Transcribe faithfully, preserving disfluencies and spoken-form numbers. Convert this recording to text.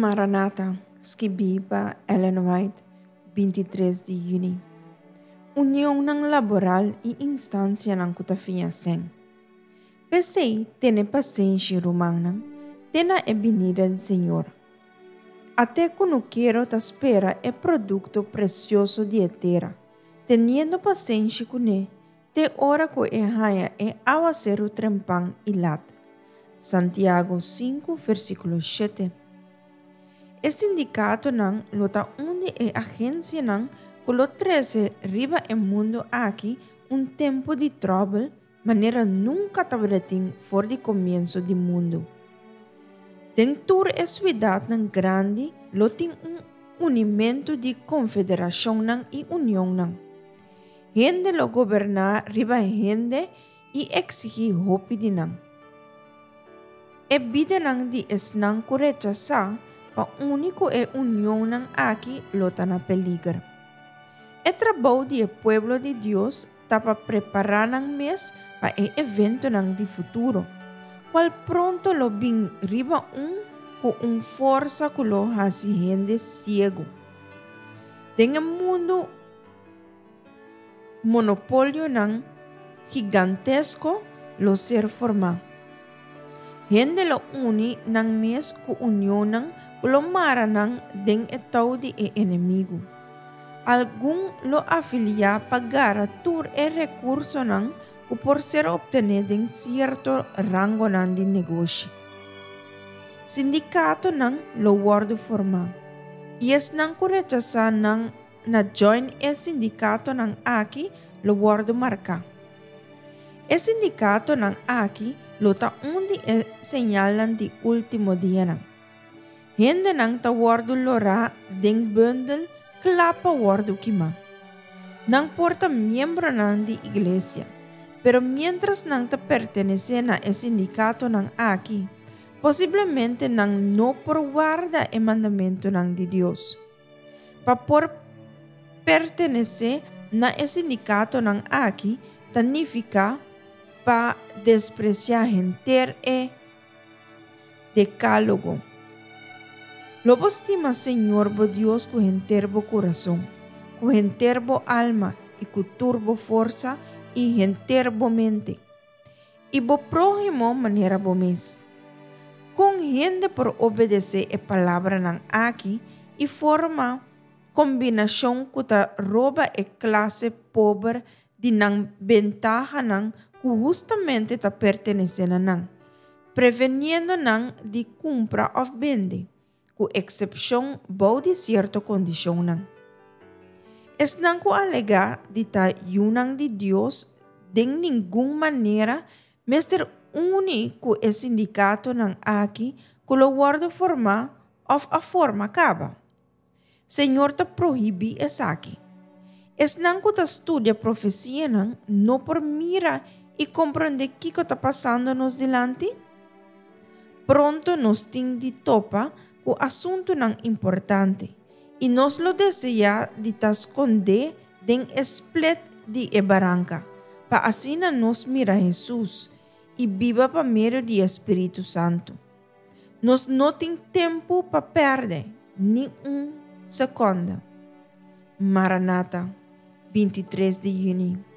Maranata, Skibiba, Ellen White, vinte e três de junho. União ng laboral e instância ng kutafiasem. Pensei, tene paciência romana, tena é venida do Senhor. Até quando quero te espera é produto precioso de etera. Teniendo paciência com ele, te ora ko e haya e awaseru trempang ilat. Santiago cinco, versículo sete. É sindicato ng lota onde é agência ng kulo treze riba e mundo aqui um tempo de trouble, maneira nunca tabreting for de começo de mundo. Dentro é cidade ng grande, loting um unimento de confederação ng e união ng. Gente lo governar riba gente e exigir hopi di ng. E bida ng di esnang ko rechazar, pa único é união ng aqui lota na peligro. É trabalho de pueblo de Deus tapa preparar ng mês pa e evento ng di futuro, qual pronto lo bing riba um com um força kulo hasi gente ciego. Dengan mundo monopólio ng gigantesco lo ser forma. Gente lo uni ng mês ku união ng kulomara ng deng etaw di e enemigo. Algum lo afilia pagara tur e recurso ng ku por ser obtener deng cierto rango ng di negosyo. Sindicato ng lo wardo forma. Yes nang ku rechazar ng na join e sindicato ng aki lo wardo marca. E sindicato ng aki lo ta undi e senyalan di ultimo dia ng. Gente nang tawardo lora deng bundel klapa wardo kima. Nang porta miembro nang di iglesia. Pero mientras nang ta pertenece na e sindicato nang aki, posiblemente nang no por guarda e mandamento nang di Dios. Pa por pertenece na e sindicato nang aki, tanifica pa despreciar enter e decálogo. Lobo estima Senhor bo Deus com enterbo coração, com enterbo alma e com turbo força e enterbo mente. E bo prójimo maneira bo mes. Com gente por obedecer a palavra ng aqui e forma combinação que ta rouba e classe pobre de nang ventaja nang que justamente ta pertenece na nang, preveniendo nang de compra of vende. Com exceção bom de certa condição não. Es não ko alega de ta yunang de Deus de nenhuma maneira, mester único é sindicato ng aqui que lo guardo forma of a forma acaba. Senhor ta prohibi es aqui. Es não ko ta estudia profecia não, no por mira e compreende que ko ta passando nos delante. Pronto nos ting de topa o assunto nang importante e nos lo deseja de ta esconder den split de e barranca, pa assim nos mira Jesus e viva pa meio de Espírito Santo. Nos não tem tempo pa perder, nem um segundo. Maranata, vinte e três de junho.